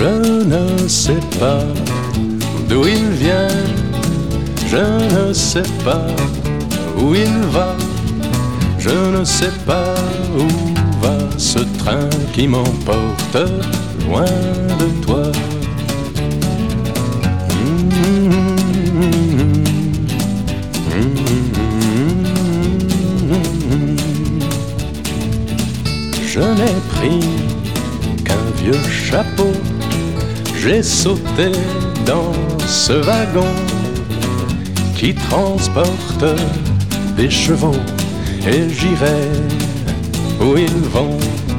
Je ne sais pas d'où il vient, je ne sais pas où il va, je ne sais pas où va ce train qui m'emporte loin de toi. Je n'ai pris qu'un vieux chapeau, j'ai sauté dans ce wagon qui transporte des chevaux et j'irai où ils vont.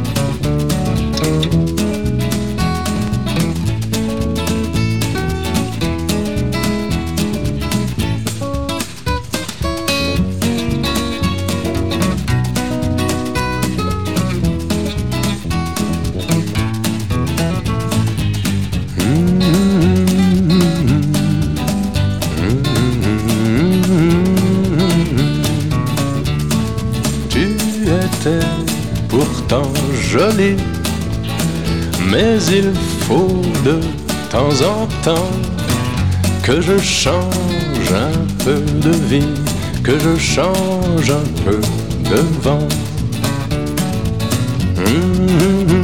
Pourtant jolie, mais il faut de temps en temps que je change un peu de vie, que je change un peu de vent.